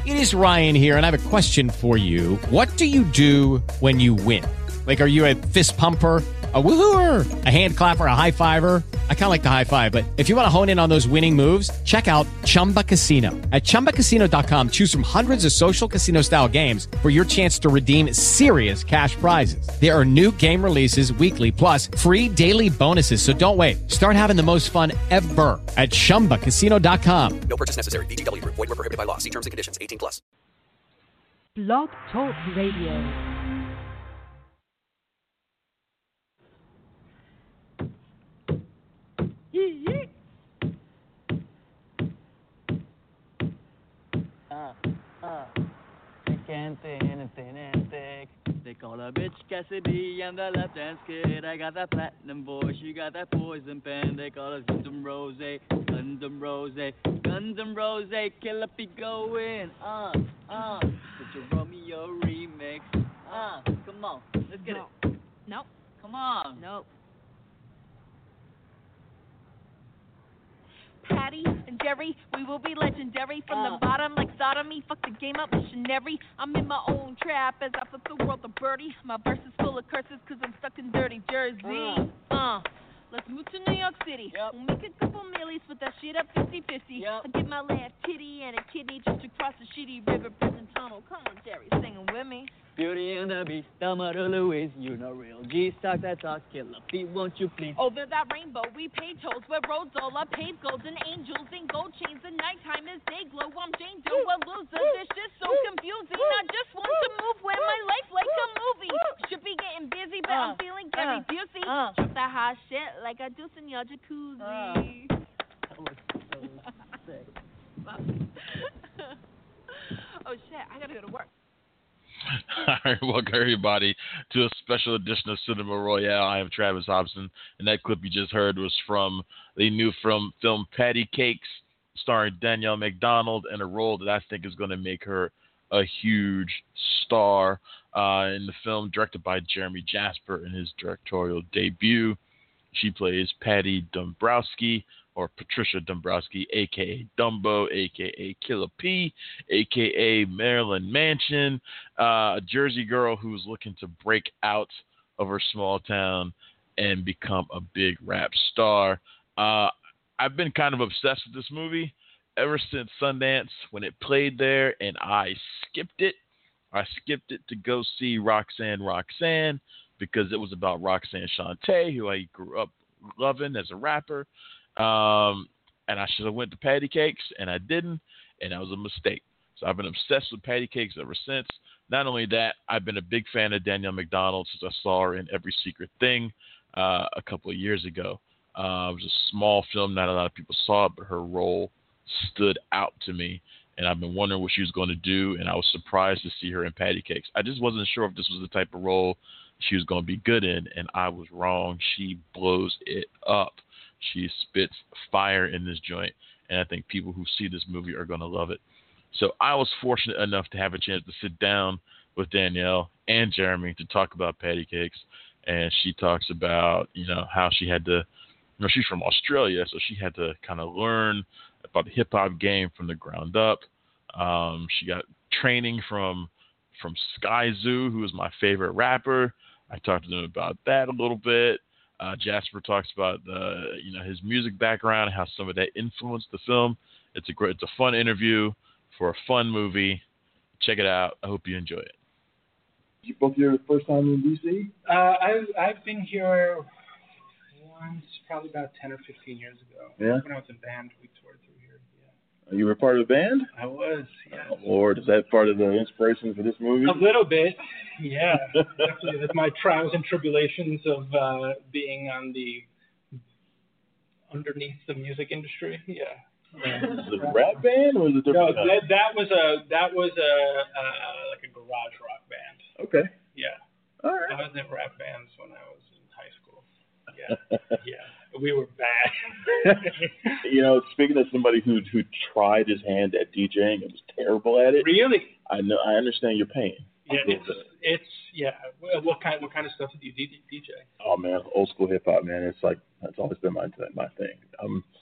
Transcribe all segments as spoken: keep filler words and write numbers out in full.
It is Ryan here, and I have a question for you. What do you do when you win? Like, are you a fist pumper, a woohooer, a hand clapper, a high fiver? I kind of like the high five, but if you want to hone in on those winning moves, check out Chumba Casino. At chumba casino dot com, choose from hundreds of social casino-style games for your chance to redeem serious cash prizes. There are new game releases weekly, plus free daily bonuses. So don't wait. Start having the most fun ever at chumba casino dot com. No purchase necessary. V G W Group. Void where prohibited by law. See terms and conditions. eighteen plus. Blog Talk Radio. Uh, uh. They call her bitch Cassidy, I'm the left hand skid. I got that platinum voice, you got that poison pen. They call us Guns N' Roses, Guns N' Roses, Guns N' Roses. Killer be going, uh, uh. Put your Romeo remix, uh. Come on, let's get no. it. Nope. Come on. Nope. Patty and Jerry, we will be legendary from uh. the bottom like sodomy. Fuck the game up, missionary. I'm in my own trap as I flip the world a birdie. My verse is full of curses cause I'm stuck in dirty Jersey. Uh, uh. Let's move to New York City. Yep. We'll make a couple millies, split that shit up fifty-fifty. Yep. I get my left titty and a kidney just to cross the shitty river, prison tunnel. Come on, Jerry, singing with me. Beauty and the Beast, Thelma Louise, you know real G's talk that talk, killer feet, won't you please? Over that rainbow, we pay tolls where roads all are paved, golden angels and gold chains. The nighttime is day glow. I'm Jane Doe, a loser. This shit's so confusing. I just want to move where my life like a movie. Should be getting busy, but uh, I'm feeling Gary uh, Busey. uh. Drop that hot shit like I do in your jacuzzi. Uh. That was so sick. Oh shit, I gotta go to work. All right, welcome everybody to a special edition of Cinema Royale. I am Travis Hobson, and that clip you just heard was from the new film, film Patty Cakes, starring Danielle McDonald in a role that I think is going to make her a huge star uh, in the film, directed by Jeremy Jasper in his directorial debut. She plays Patty Dombrowski, or Patricia Dombrowski, a k a. Dumbo, a k a. Killer P, a k a. Marilyn Manson, uh, a Jersey girl who's looking to break out of her small town and become a big rap star. Uh, I've been kind of obsessed with this movie ever since Sundance when it played there, and I skipped it. I skipped it to go see Roxanne Roxanne because it was about Roxanne Shante, who I grew up loving as a rapper. Um, and I should have went to Patty Cakes, and I didn't, and that was a mistake. So I've been obsessed with Patty Cakes ever since. Not only that, I've been a big fan of Danielle McDonald since I saw her in Every Secret Thing uh, a couple of years ago. Uh, it was a small film, not a lot of people saw it, but her role stood out to me, and I've been wondering what she was going to do, and I was surprised to see her in Patty Cakes. I just wasn't sure if this was the type of role she was going to be good in, and I was wrong. She blows it up. She spits fire in this joint, and I think people who see this movie are going to love it. So I was fortunate enough to have a chance to sit down with Danielle and Jeremy to talk about Patty Cakes, and she talks about, you know, how she had to, you know, she's from Australia, so she had to kind of learn about the hip-hop game from the ground up. Um, she got training from from Sky Zoo, who is my favorite rapper. I talked to them about that a little bit. Uh, Jasper talks about the, you know, his music background, how some of that influenced the film. It's a great, it's a fun interview for a fun movie. Check it out. I hope you enjoy it. You both your first time in D C? Uh, I've I've been here once, probably about ten or fifteen years ago. Yeah. When I was in band, we toured through here. Yeah. You were part of the band? I was. Yeah. Oh, Lord, is that part of the inspiration for this movie? A little bit. Yeah. Definitely. With my trials and tribulations of uh, being on the underneath the music industry. Yeah. Yeah. Was it a rap band or was it different? No, that, that was a that was a uh, like a garage rock band. Okay. Yeah. All right. I was in rap bands when I was in high school. Yeah. Yeah. We were bad. You know, speaking of somebody who who tried his hand at DJing and was terrible at it. Really? I know. I understand your pain. Yeah. It's, it's yeah. What kind what kind of stuff did you D J? Oh man, old school hip hop, man. It's like that's always been my my thing. I'm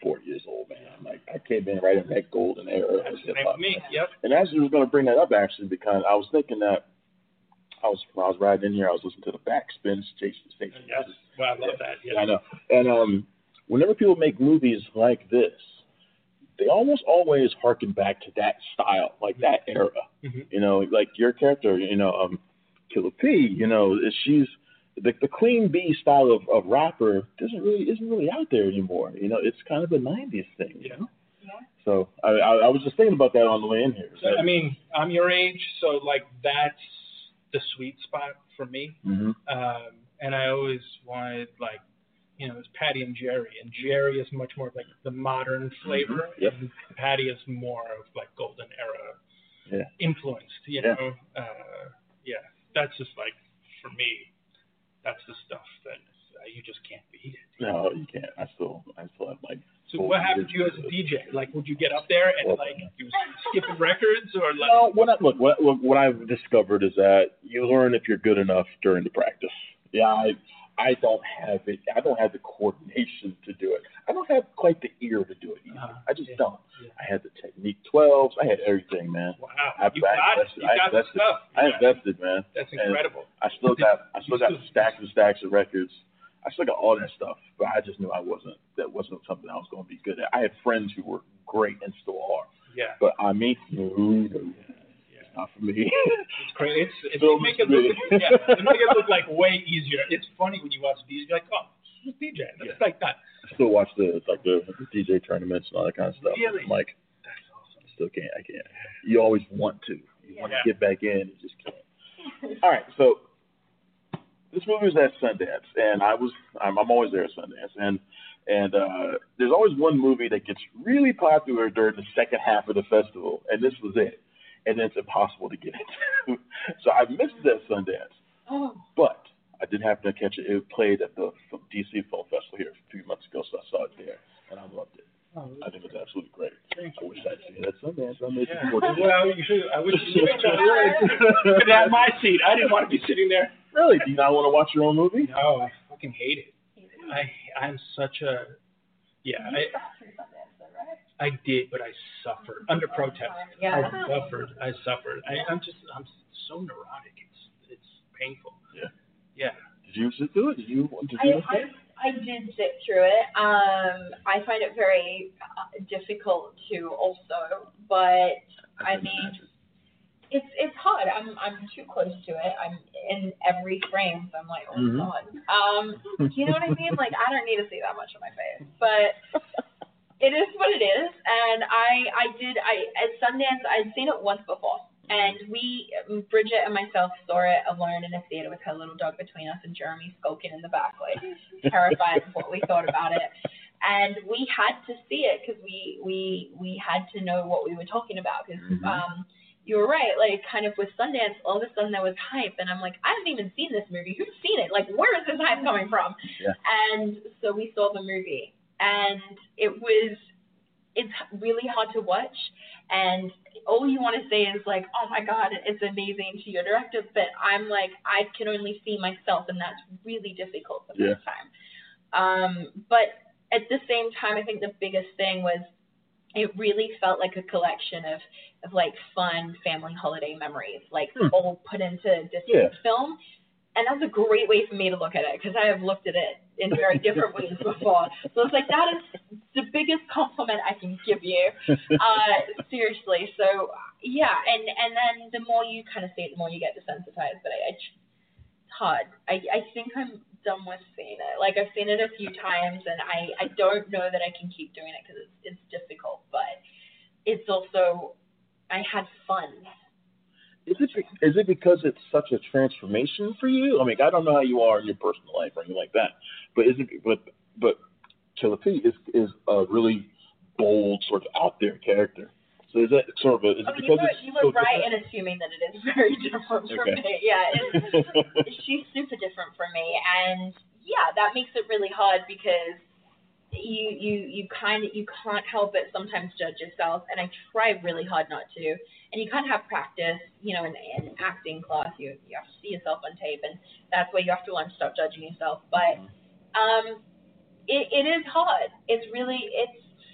four years old, man. I'm like, I came in right in that golden era of hip hop. Me, yep. And actually, I was going to bring that up actually because I was thinking that I was when I was riding in here, I was listening to the Backspin station. station. Yes, well, I love yeah. that. Yeah. yeah, I know. And um, whenever people make movies like this, they almost always harken back to that style, like that era. Mm-hmm. You know, like your character, you know, um, Killer P. You know, she's the the Queen Bee style of, of rapper doesn't really isn't really out there anymore. You know, it's kind of a nineties thing. You know. Yeah. So I, I I was just thinking about that on the way in here. So, I mean, I'm your age, so like that's the sweet spot for me. Mm-hmm. Um, and I always wanted like, you know, it's Patty and Jerry, and Jerry is much more like the modern flavor, mm-hmm. Yep. and Patty is more of like golden era yeah. influenced. You yeah. know, uh, yeah, that's just like for me, that's the stuff that uh, you just can't beat it. No, you can't. I still I still have like. So what happened to you as a D J? Like, would you get up there and well, like you skipping records or like? No, what I, look, what, what I've discovered is that you learn if you're good enough during the practice. Yeah, I I don't have it. I don't have the coordination to do it. I don't have quite the ear to do it either. Uh-huh. I just yeah. don't. Yeah. I had the Technique twelves. I had everything, man. Wow, I, you I got invested. You I got invested. the stuff. I invested, man. That's incredible. And I still got I still got stacks and stacks of records. I still got all that stuff, but I just knew I wasn't. That wasn't something I was going to be good at. I had friends who were great and still are. Yeah. But I mean, no, no, yeah. not for me. It's crazy. It's, it's you make it look, yeah, you make it look like way easier. It's funny when you watch D J, you're like, oh, it's D J. That's yeah. like that. I still watch the like the, the D J tournaments and all that kind of stuff. Really? I'm like, that's awesome. I still can't. I can't. You always want to. You yeah. want to get back in. You just can't. All right, so. This movie was at Sundance, and I was I'm, I'm always there at Sundance, and and uh, there's always one movie that gets really popular during the second half of the festival, and this was it, and it's impossible to get into. So I missed it at Sundance, oh. but I did happen to catch it. It played at the D C Film Festival here a few months ago, so I saw it there, and I loved it. Oh, I think it was absolutely great. I wish I'd seen it at Sundance. I made yeah. it Well, you should. I wish you could have my seat. I didn't want to be sitting there. Really? Do you not want to watch your own movie? No, I fucking hate it. I I'm such a yeah. You I, suffered Sundance, though, right? I did, but I suffered under protest. Yeah. I suffered. I suffered. I, I'm just I'm so neurotic. It's it's painful. Yeah. Yeah. Did you sit through it? Did you? Did you I, I I did sit through it. Um, I find it very uh, difficult to also, but I, I mean. Imagine. It's it's hard. I'm I'm too close to it. I'm in every frame, so I'm like, oh mm-hmm. god. Um, you know what I mean? Like I don't need to see that much of my face, but it is what it is. And I I did I at Sundance I'd seen it once before, and we Bridget and myself saw it alone in a theater with her little dog between us, and Jeremy skulking in the back, like terrified of what we thought about it. And we had to see it because we we we had to know what we were talking about because. Mm-hmm. Um, You were right, like, kind of with Sundance, all of a sudden there was hype, and I'm like, I haven't even seen this movie. Who's seen it? Like, where is this hype coming from? Yeah. And so we saw the movie, and it was, it's really hard to watch, and all you want to say is, like, oh, my God, it's amazing to your director, but I'm like, I can only see myself, and that's really difficult the yeah. first time. Um, but at the same time, I think the biggest thing was, it really felt like a collection of, of like fun family holiday memories, like hmm. all put into distinct yeah. film. And that's a great way for me to look at it because I have looked at it in very different ways before. So it's like, that is the biggest compliment I can give you. Uh, seriously. So yeah. And, and then the more you kind of see it, the more you get desensitized. But I, I it's hard. I, I think I'm done with seeing it. Like I've seen it a few times, and I, I don't know that I can keep doing it because it's it's difficult. But it's also I had fun. Is it is it because it's such a transformation for you? I mean, I don't know how you are in your personal life or anything like that, but is it but but Killer P is is a really bold, sort of out there character. So is that sort of a, is I it mean, because you were, it's you were so right different? in assuming that it is very different for okay. me. Yeah, it's, she's super different for me, and yeah, that makes it really hard because you you you kind of you can't help but sometimes judge yourself, and I try really hard not to. And you can't have practice, you know, in, in acting class. You you have to see yourself on tape, and that's where you have to learn to stop judging yourself. But um, it it is hard. It's really it's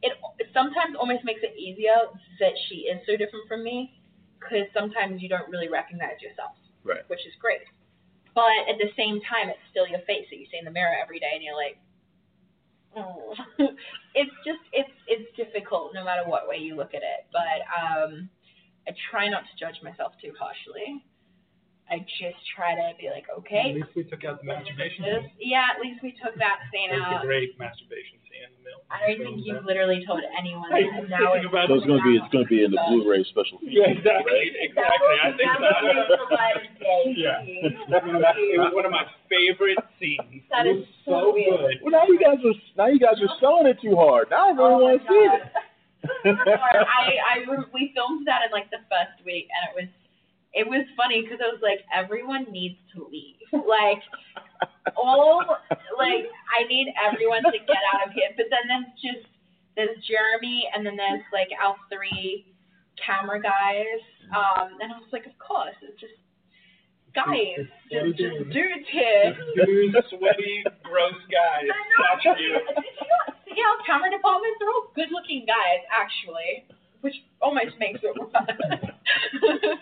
it sometimes almost makes it easier that she is so different from me, because sometimes you don't really recognize yourself, right? Which is great. But at the same time, it's still your face that you see in the mirror every day, and you're like, oh. It's just, it's it's difficult no matter what way you look at it. But um, I try not to judge myself too harshly. I just try to be like, okay. At least we took out the masturbation scene. scene. Yeah, at least we took that scene That's out. a great masturbation scene in the middle. I don't think you've literally told anyone I that. Now it's So it's gonna be it's gonna be in the Blu-ray special feature. Yeah, exactly, right? exactly. I think that that. Yeah. It was one of my favorite scenes. That it was is so so weird. good. Well, now you guys are now you guys are selling it too hard. Now I really Oh want to see it. I, I, we filmed that in like the first week, and it was, it was funny because I was like, everyone needs to leave. Like, all, like, I need everyone to get out of here. But then there's just, there's Jeremy, and then there's like our three camera guys. Um, and I was like, of course, it's just guys, just, just dudes here. Dudes, sweaty, gross guys watching you. See our camera department, they're all good-looking guys, actually, which almost makes it worse.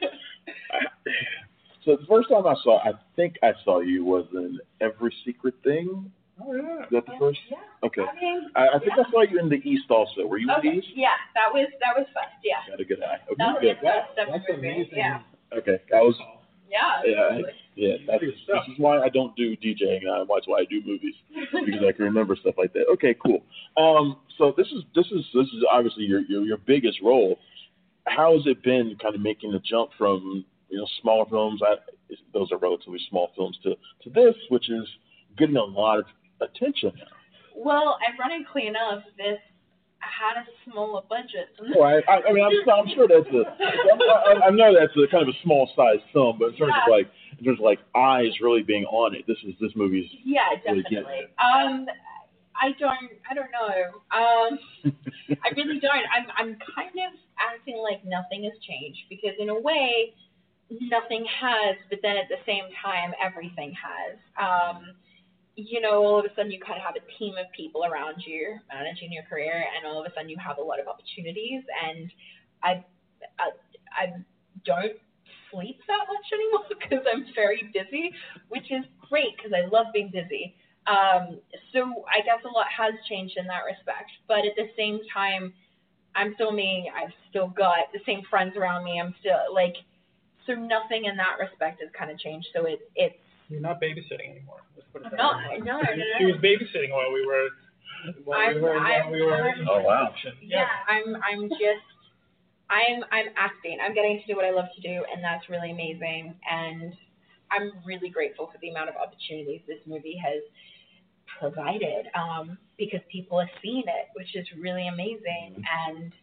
So the first time I saw, I think I saw you was in Every Secret Thing. Oh yeah. Is that the first? Yeah. Okay. I mean, I, I think yeah. I saw you in the East also. Were you Okay. in the East? Yeah, that was that was first. Yeah. Got a good eye. Okay. That was good. the first ever That's movie. amazing. Yeah. Okay. I was. Yeah. Yeah. Yeah. That's, this is why I don't do DJing. and That's why I do movies, because I can remember stuff like that. Okay. Cool. Um. So this is this is this is obviously your your your biggest role. How has it been, kind of making the jump from, you know, smaller films? I, those are relatively small films to to this, which is getting a lot of attention now. Well, ironically enough, this had a smaller budget. Well, I, I, I mean, I'm, I'm sure that's a, I, I know that's a kind of a small sized film, but in terms Yeah. of like, in terms of like eyes really being on it, this is this movie's. Yeah, really definitely. getting Um, I don't, I don't know. Um, I really don't. I'm, I'm kind of acting like nothing has changed, because in a way, nothing has, but then at the same time, everything has. Um, you know, all of a sudden you kind of have a team of people around you managing your career, and all of a sudden you have a lot of opportunities, and I, I, I don't sleep that much anymore because I'm very busy, which is great because I love being busy. Um, so I guess a lot has changed in that respect, but at the same time, I'm still me. I've still got the same friends around me. I'm still like, so nothing in that respect has kind of changed. So it, it's, You're not babysitting anymore. Let's put it that no, way. no, no, no. She was babysitting while we were. While we I'm- were. I'm- While we were. I'm- Oh, wow. Yeah, I'm I'm just I'm I'm acting. I'm getting to do what I love to do, and that's really amazing. And I'm really grateful for the amount of opportunities this movie has provided, um, because people have seen it, which is really amazing. And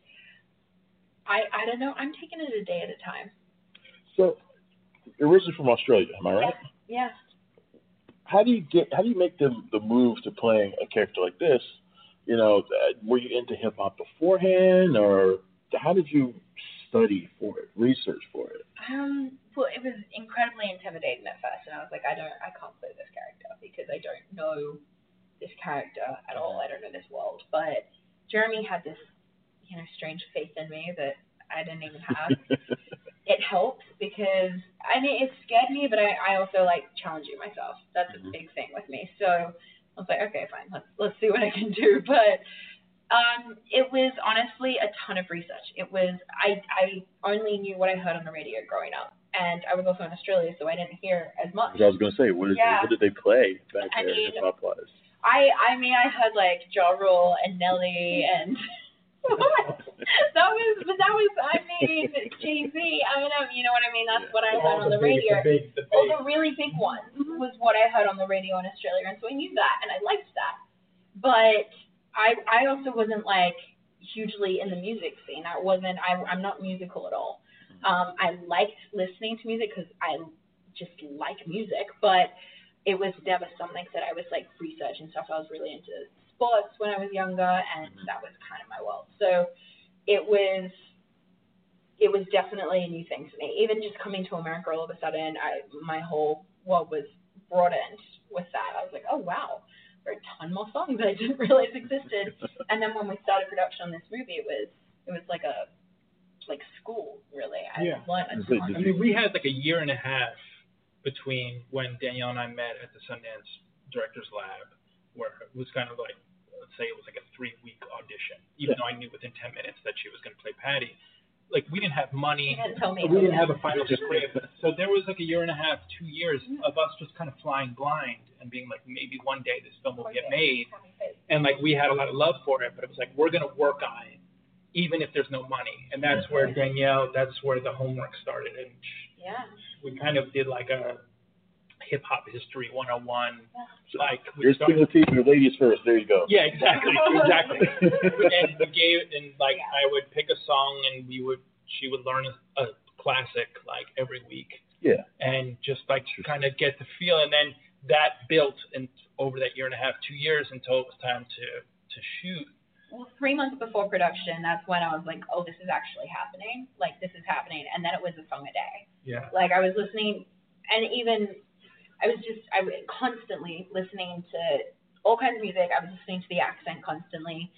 I I don't know, I'm taking it a day at a time. So, you're originally from Australia, am I right? Yeah. How do you get? How do you make the the move to playing a character like this? You know, uh, were you into hip hop beforehand, or how did you study for it, research for it? Um, well, it was incredibly intimidating at first, and I was like, I don't, I can't play this character because I don't know this character at all. I don't know this world. But Jeremy had this, you know, strange faith in me that I didn't even have. It helps because, I mean, it scared me, but I, I also like challenging myself. That's a big thing with me. So I was like, okay, fine, let's let's see what I can do. But um, it was honestly a ton of research. It was I I only knew what I heard on the radio growing up, and I was also in Australia, so I didn't hear as much. I was going to say, what, is, Yeah. what did they play back I there mean, hip hop wise? I I mean I heard like Ja Rule and Nelly and that was but that was I mean Jay-Z. I mean you know what I mean. That's what I heard on the radio. The big, the big. All the really big ones was what I heard on the radio in Australia, and so I knew that, and I liked that. But I I also wasn't like hugely in the music scene. I wasn't. I I'm not musical at all. Um, I liked listening to music because I just like music, but it was never something that I was like researching stuff. I was really into sports when I was younger, and that was kind of my world. So it was it was definitely a new thing for me. Even just coming to America all of a sudden, I my whole world was broadened with that. I was like, oh wow, for a ton more songs that I didn't realize existed. And then when we started production on this movie, it was it was like a like school, really. I Yeah. learned a ton. I mean, we had like a year and a half between when Danielle and I met at the Sundance Directors Lab, where it was kind of like, let's say it was like a three-week audition, even Yeah. though I knew within ten minutes that she was going to play Patty. Like, we didn't have money. You didn't tell me. We didn't have a final script. So there was like a year and a half, two years of us just kind of flying blind and being like, maybe one day this film will get made. And like, we had a lot of love for it, but it was like, we're going to work on it, even if there's no money. And that's where Danielle, that's where the homework started. And Yeah. we kind of did like a hip hop history one oh one. Like, we Here's started, Timothy, your ladies first. There you go. yeah, exactly, exactly. And we gave, and like, I would pick a song, and we would, she would learn a, a classic like every week, Yeah. and just like kind of get the feel, and then that built and over that year and a half, two years until it was time to to shoot. Well, three months before production, that's when I was like, oh, this is actually happening. Like, this is happening. And then it was a song a day. Yeah. Like, I was listening, and even, I was just, I was constantly listening to all kinds of music. I was listening to The Accent constantly.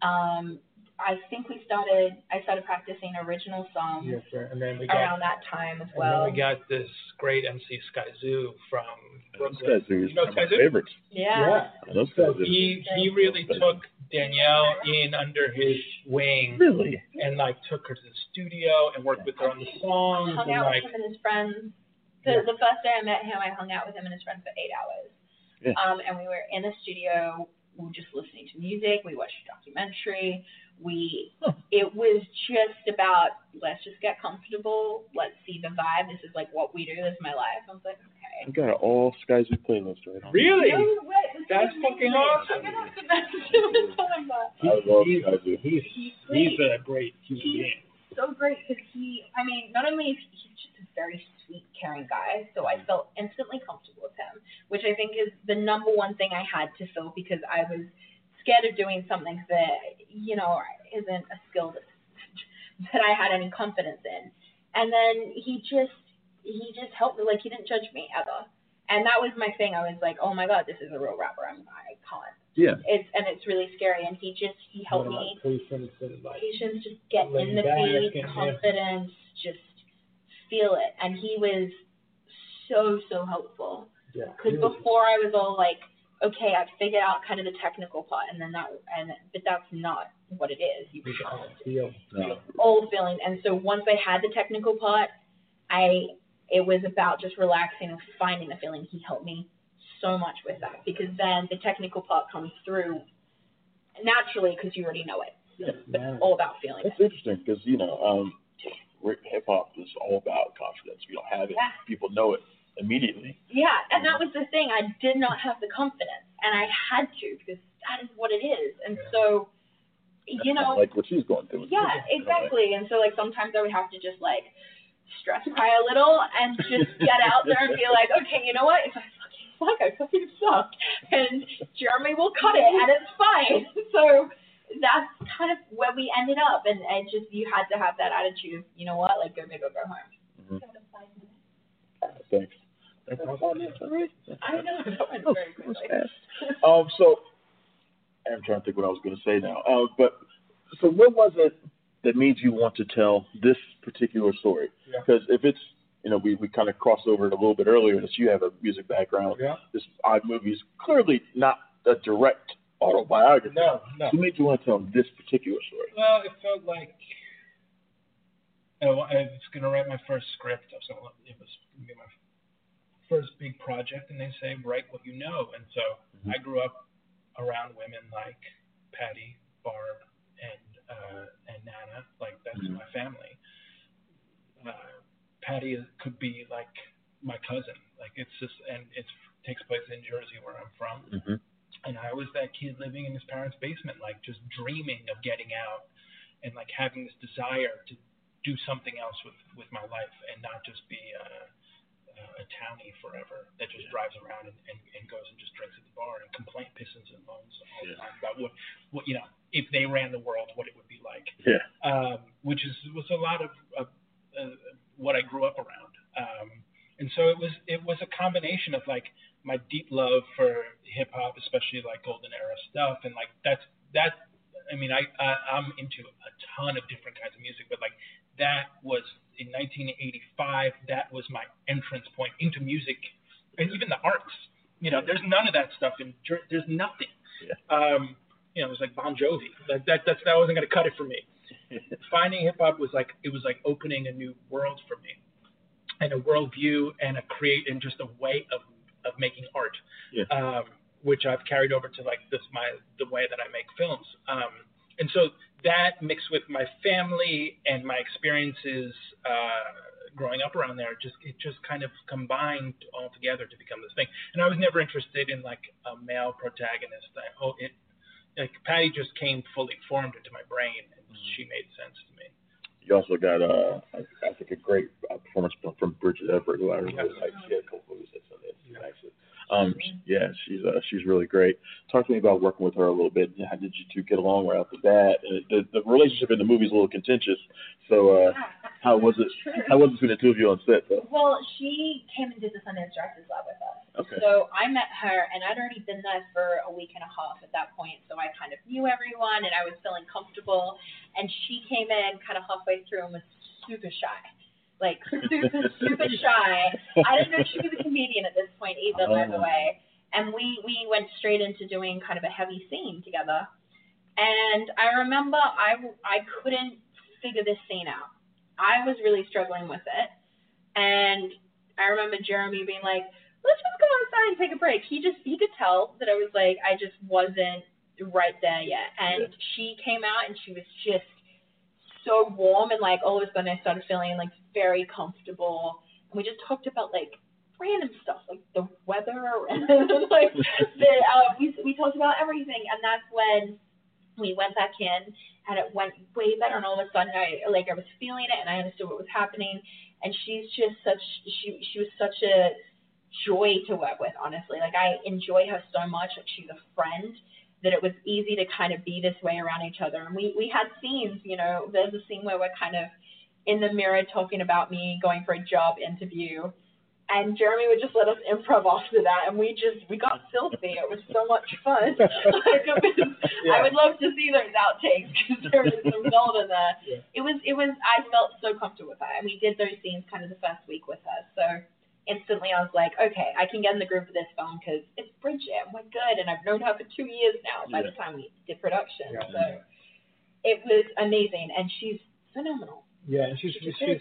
Um, I think we started, I started practicing original songs Yes, sir. And then we got, around that time as and well. then we got this great M C Skyzoo from Those Brooklyn. guys are You know some of my Skyzoo? favorites. Yeah. Yeah, those So guys are- he he really took Danielle in under his wing. Really? And like took her to the studio and worked with her on the songs Hung and out like with him and his friends. The, Yeah. the first day I met him, I hung out with him and his friends for eight hours. Yeah. Um, and we were in the studio, we were just listening to music, we watched a documentary. We, it was just about, let's just get comfortable, let's see the vibe, this is like what we do, this is my life. I was like, okay. I've got an all Skyzoo playlist right on. Really? No way, this That's is fucking amazing. awesome. I'm gonna have to message him and tell him that. I love he's, Skyzoo. he's He's he's great. a great human He's being. so great because he, I mean, not only is he he's just a very sweet, caring guy, so I felt instantly comfortable with him, which I think is the number one thing I had to fill because I was scared of doing something that, you know, isn't a skill that, that I had any confidence in. And then he just, he just helped me, like he didn't judge me ever. And that was my thing. I was like, oh my God, this is a real rapper. I'm, I can't. Yeah. It's, and it's really scary. And he just, he helped me. Patience and like Patience, just get Laying in the back beat, and- confidence, just feel it. And he was so, so helpful. yeah. Because before I was all like, okay, I've figured out kind of the technical part, and then that, and but that's not what it is. You have to feel. No. all feeling. And so once I had the technical part, I it was about just relaxing and finding the feeling. He helped me so much with that because then the technical part comes through naturally because you already know it. Yeah. But it's all about feeling That's it. interesting because, you know, um, hip hop is all about confidence. If you don't have it, Yeah. people know it immediately. Yeah, and that was the thing. I did not have the confidence, and I had to because that is what it is. And so, you That's know, like what she's going through. yeah, exactly. And so, like, sometimes I would have to just, like, stress cry a little and just get out there and be like, okay, you know what? If I fucking suck, I fucking suck. And Jeremy will cut it, and it's fine. So that's kind of where we ended up. And, and just, you had to have that attitude of, you know what? Like, go big or go home. Mhm. Thanks. That's Oh, awesome. that's all right. I know, that went Oh, very that was quickly. fast. Um, so I'm trying to think what I was going to say now. Uh, but so what was it that made you want to tell this particular story? Yeah. Because if it's, you know, we, we kind of crossed over it a little bit earlier that you have a music background. Yeah. This odd movie is clearly not a direct autobiography. No, no. So what made you want to tell this particular story? Well, it felt like oh, I was going to write my first script. I was gonna, it was going to be my first big project, and they say, write what you know. And so Mm-hmm. I grew up around women like Patty, Barb, and uh, and Nana. Like, that's Mhm. my family. Uh, Patty is, could be like my cousin. Like, it's just, and it takes place in Jersey where I'm from. Mm-hmm. And I was that kid living in his parents' basement, like just dreaming of getting out and like having this desire to do something else with, with my life and not just be a, a townie forever that just drives around and, and, and goes and just drinks at the bar and complain, pisses and moans all the Yeah. time about what, what, you know, if they ran the world, what it would be like. Yeah. Um, which is was a lot of uh, uh, what I grew up around. Um, and so it was it was a combination of like my deep love for hip hop, especially like golden era stuff, and like that's that. I mean, I, I I'm into a ton of different kinds of music, but like that was in nineteen eighty-five. That was my entrance point into music, and even the arts. You know, there's none of that stuff in. There's nothing. Yeah. Um, you know, it was like Bon Jovi. Like that. That's that wasn't gonna cut it for me. Finding hip hop was like it was like opening a new world for me, and a worldview, and a create, and just a way of of making art. Yeah. Um, which I've carried over to like this my the way that I make films. Um, and so that mixed with my family and my experiences uh, growing up around there, just it just kind of combined all together to become this thing. And I was never interested in like a male protagonist. I, oh, it like Patty just came fully formed into my brain, and mm-hmm. she made sense to me. You also got uh, I, I think a great uh, performance from Bridget Everett, who I really yes. like. She had a couple movies that Sundance. Yeah. Actually. Um, yeah, she's uh, she's really great. Talk to me about working with her a little bit. How did you two get along right off the bat? And the, the relationship in the movie is a little contentious. So, uh, how was it? How was it between the two of you on set, though? Well, she came and did the Sundance Directors Lab with us. Okay. So I met her, and I'd already been there for a week and a half at that point. So I kind of knew everyone, and I was feeling comfortable. And she came in kind of halfway through and was super shy. Like, super, super shy. I didn't know she was a comedian at this point either, by the way. And we, we went straight into doing kind of a heavy scene together. And I remember I, I couldn't figure this scene out. I was really struggling with it. And I remember Jeremy being like, let's just go outside and take a break. He just, he could tell that I was like, I just wasn't right there yet. And yeah. she came out and she was just so warm, and like all of a sudden I started feeling like very comfortable, and we just talked about like random stuff like the weather and like the, uh, we we talked about everything, and that's when we went back in and it went way better, and all of a sudden I like I was feeling it and I understood what was happening, and she's just such she she was such a joy to work with, honestly. Like I enjoy her so much, like she's a friend, that it was easy to kind of be this way around each other. And we, we had scenes, you know, there's a scene where we're kind of in the mirror talking about me going for a job interview, and Jeremy would just let us improv after that, and we just, we got filthy. It was so much fun. Like, it was, yeah. I would love to see those outtakes, because there was some gold in there. Yeah. It was, it was, I felt so comfortable with her, and we did those scenes kind of the first week with her. So instantly I was like, okay, I can get in the groove of this film because it's Bridget and we're good, and I've known her for two years now by yeah. the time we did production. Yeah. So it was amazing, and she's phenomenal. Yeah, and she's, she she's,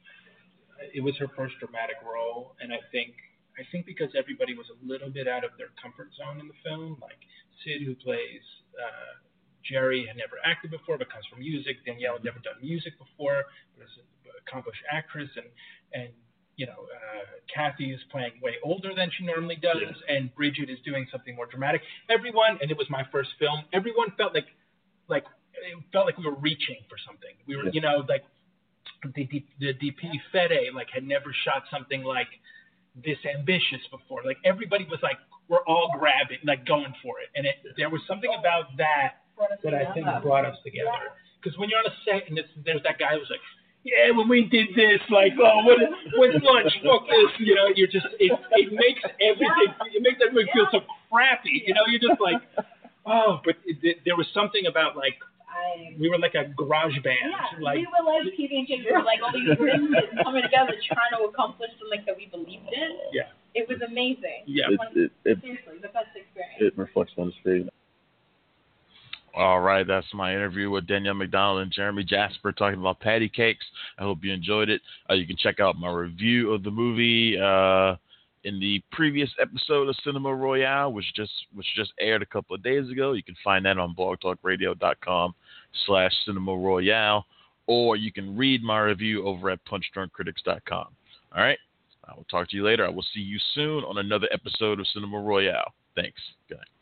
it was her first dramatic role, and I think I think because everybody was a little bit out of their comfort zone in the film, like Sid, who plays uh, Jerry, had never acted before but comes from music. Danielle had never done music before but is an accomplished actress, and and you know, uh, Kathy is playing way older than she normally does, yeah. and Bridget is doing something more dramatic. Everyone, and it was my first film, everyone felt like, like, it felt like we were reaching for something. We were, yeah. you know, like, the, the, the D P, Fede, like, had never shot something like this ambitious before. Like, everybody was like, we're all grabbing, like, going for it. And it, there was something about that that I think brought us together. Because when you're on a set, and it's, there's that guy who's like, yeah, when we did this, like, oh, what, what's lunch? Fuck this, you know. You're just, it, it makes everything, it makes everything feel so crappy, you know. You're just like, oh, but it, it, there was something about like, I, we were like a garage band. Yeah, like, we were like P B and J. We were like all these things coming together, trying to accomplish something that we believed in. Yeah, it was amazing. Yeah, it, it, seriously, the best experience. It reflects on the screen. All right, that's my interview with Danielle McDonald and Jeremy Jasper talking about Patty Cakes. I hope you enjoyed it. Uh, you can check out my review of the movie uh, in the previous episode of Cinema Royale, which just which just aired a couple of days ago. You can find that on blogtalkradio.com slash Cinema Royale, or you can read my review over at punch drunk critics dot com. All right, I will talk to you later. I will see you soon on another episode of Cinema Royale. Thanks. Good night.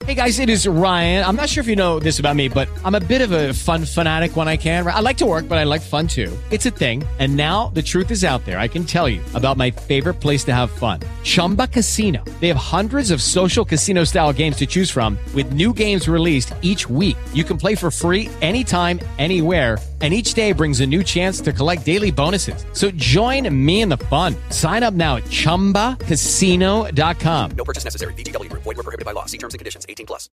Hey guys, it is Ryan. I'm not sure if you know this about me, but I'm a bit of a fun fanatic when I can. I like to work, but I like fun too. It's a thing. And now the truth is out there. I can tell you about my favorite place to have fun. Chumba Casino. They have hundreds of social casino style games to choose from with new games released each week. You can play for free anytime, anywhere. And each day brings a new chance to collect daily bonuses. So join me in the fun. Sign up now at chumba casino dot com. No purchase necessary. V G W Group. Void where prohibited by law. See terms and conditions. eighteen plus.